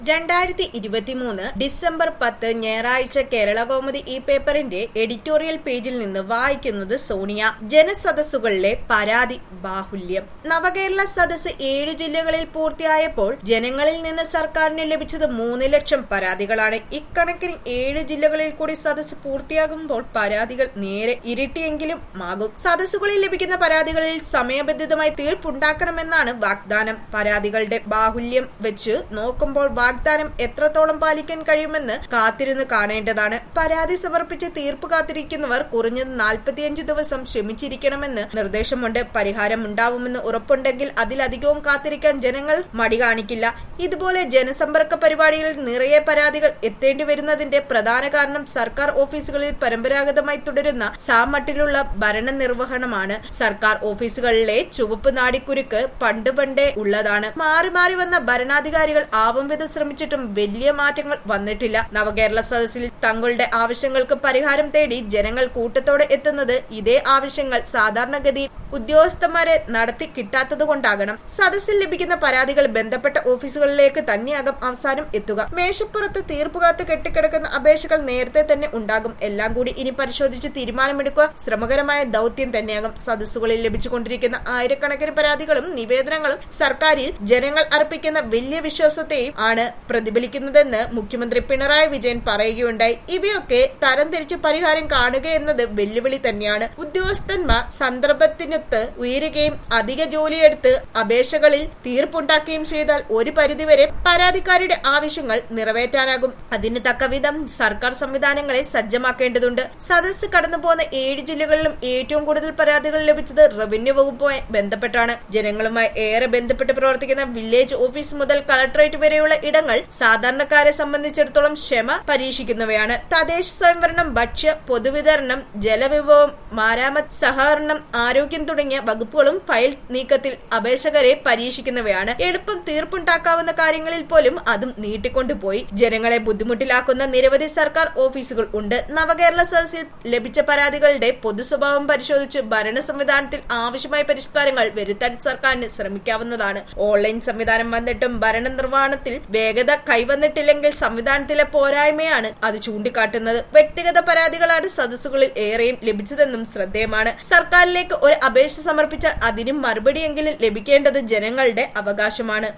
2023 December 10 ഞായറാഴ്ച കേരളകൗമുദി ഈ പേപ്പറിന്റെ എഡിറ്റോറിയൽ പേജിൽ നിന്ന് വായിക്കുന്നത് സോണിയ. ജനസദസ്സുകളിലെ പരാതി ബാഹുല്യം. നവകേരള സദസ് 7 ജില്ലകളിൽ പൂർത്തിയായപ്പോൾ ജനങ്ങളിൽ നിന്ന് സർക്കാരിന് ലഭിച്ചത് 3 ലക്ഷം പരാതികളാണ്. ഇക്കണക്കിന് 7 ജില്ലകളിൽ കൂടി സദസ് പൂർത്തിയാകുമ്പോൾ പരാതികൾ നേരെ ഇരട്ടിയെങ്കിലും ആകും. സദസ്സുകളിൽ ലഭിക്കുന്ന പരാതികളിൽ സമയബന്ധിതമായി തീർപ്പുണ്ടാക്കണമെന്നാണ് വാഗ്ദാനം. പരാതികളുടെ ബാഹുല്യം വെച്ച് നോക്കുമ്പോൾ വാഗ്ദാനം എത്രത്തോളം പാലിക്കാൻ കഴിയുമെന്ന് കാത്തിരുന്ന് കാണേണ്ടതാണ്. പരാതി സമർപ്പിച്ച് തീർപ്പ് കാത്തിരിക്കുന്നവർ കുറഞ്ഞത് 45 ദിവസം ക്ഷമിച്ചിരിക്കണമെന്ന് നിർദ്ദേശമുണ്ട്. പരിഹാരം ഉണ്ടാവുമെന്ന് ഉറപ്പുണ്ടെങ്കിൽ അതിലധികവും കാത്തിരിക്കാൻ ജനങ്ങൾ മടി കാണിക്കില്ല. ഇതുപോലെ ജനസമ്പർക്ക പരിപാടികളിൽ നിറയെ പരാതികൾ എത്തേണ്ടി വരുന്നതിന്റെ പ്രധാന കാരണം സർക്കാർ ഓഫീസുകളിൽ പരമ്പരാഗതമായി തുടരുന്ന സാമട്ടിലുള്ള ഭരണനിർവഹണമാണ്. സർക്കാർ ഓഫീസുകളിലെ ചുവപ്പ് നാടിക്കുരുക്ക് പണ്ടേ ഉള്ളതാണ്. മാറി മാറി വന്ന ഭരണാധികാരികൾ ആവും വിധം ശ്രമിച്ചിട്ടും വലിയ മാറ്റങ്ങൾ വന്നിട്ടില്ല. നവകേരള സദസ്സിൽ തങ്ങളുടെ ആവശ്യങ്ങൾക്ക് പരിഹാരം തേടി ജനങ്ങൾ കൂട്ടത്തോടെ എത്തുന്നത് ഇതേ ആവശ്യങ്ങൾ സാധാരണഗതിയിൽ ഉദ്യോഗസ്ഥന്മാരെ നടത്തി കിട്ടാത്തതുകൊണ്ടാകണം. സദസ്സിൽ ലഭിക്കുന്ന പരാതികൾ ബന്ധപ്പെട്ട ഓഫീസുകളിലേക്ക് തന്നെയാകും അവസാനം എത്തുക. മേശപ്പുറത്ത് തീർപ്പുകാത്ത് കെട്ടിക്കിടക്കുന്ന അപേക്ഷകൾ നേരത്തെ തന്നെ ഉണ്ടാകും. എല്ലാം കൂടി ഇനി പരിശോധിച്ച് തീരുമാനമെടുക്കുക ശ്രമകരമായ ദൌത്യം തന്നെയാകും. സദസ്സുകളിൽ ലഭിച്ചുകൊണ്ടിരിക്കുന്ന ആയിരക്കണക്കിന് പരാതികളും നിവേദനങ്ങളും സർക്കാരിൽ ജനങ്ങൾ അർപ്പിക്കുന്ന വലിയ വിശ്വാസത്തെയും ആണ് പ്രതിഫലിക്കുന്നതെന്ന് മുഖ്യമന്ത്രി പിണറായി വിജയൻ പറയുകയുണ്ടായി. ഇവയൊക്കെ തരംതിരിച്ച് പരിഹാരം കാണുക എന്നത് വെല്ലുവിളി തന്നെയാണ്. ഉദ്യോഗസ്ഥന്മാർ സന്ദർഭത്തിനൊത്ത് ഉയരുകയും അധിക ജോലിയെടുത്ത് അപേക്ഷകളിൽ തീർപ്പുണ്ടാക്കുകയും ചെയ്താൽ ഒരു പരിധിവരെ പരാതിക്കാരുടെ ആവശ്യങ്ങൾ നിറവേറ്റാനാകും. അതിന് തക്കവിധം സർക്കാർ സംവിധാനങ്ങളെ സജ്ജമാക്കേണ്ടതുണ്ട്. സദസ്സ് കടന്നുപോകുന്ന 7 ജില്ലകളിലും ഏറ്റവും കൂടുതൽ പരാതികൾ ലഭിച്ചത് റവന്യൂ വകുപ്പുമായി ബന്ധപ്പെട്ടാണ്. ജനങ്ങളുമായി ഏറെ ബന്ധപ്പെട്ട് പ്രവർത്തിക്കുന്ന വില്ലേജ് ഓഫീസ് മുതൽ കളക്ടറേറ്റ് വരെയുള്ള ഇടങ്ങൾ സാധാരണക്കാരെ സംബന്ധിച്ചിടത്തോളം ക്ഷമ പരീക്ഷിക്കുന്നവയാണ്. തദ്ദേശ സ്വയംഭരണം, ഭക്ഷ്യ പൊതുവിതരണം, ജലവിഭവം, മരാമത്ത്, സഹകരണം, ആരോഗ്യം തുടങ്ങിയ വകുപ്പുകളും ഫയൽ നീക്കത്തിൽ അപേക്ഷകരെ പരീക്ഷിക്കുന്നവയാണ്. എളുപ്പം തീർപ്പുണ്ടാക്കാവുന്ന കാര്യങ്ങളിൽ പോലും അതും നീട്ടിക്കൊണ്ടുപോയി ജനങ്ങളെ ബുദ്ധിമുട്ടിലാക്കുന്ന നിരവധി സർക്കാർ ഓഫീസുകൾ ഉണ്ട്. നവകേരള സദസ്സിൽ ലഭിച്ച പരാതികളുടെ പൊതു സ്വഭാവം പരിശോധിച്ച് ഭരണ സംവിധാനത്തിൽ ആവശ്യമായ പരിഷ്കാരങ്ങൾ വരുത്താൻ സർക്കാരിന് ശ്രമിക്കാവുന്നതാണ്. ഓൺലൈൻ സംവിധാനം വന്നിട്ടും ഭരണ നിർവഹണത്തിൽ വേഗത കൈവന്നിട്ടില്ലെങ്കിൽ സംവിധാനത്തിലെ പോരായ്മയാണ് അത് ചൂണ്ടിക്കാട്ടുന്നത്. വ്യക്തിഗത പരാതികളാണ് സദസ്സുകളിൽ ഏറെയും ലഭിച്ചതെന്നും ശ്രദ്ധേയമാണ്. സർക്കാരിലേക്ക് ഒരു അപേക്ഷ സമർപ്പിച്ചാൽ അതിനും മറുപടിയെങ്കിലും ലഭിക്കേണ്ടത് ജനങ്ങളുടെ അവകാശമാണ്.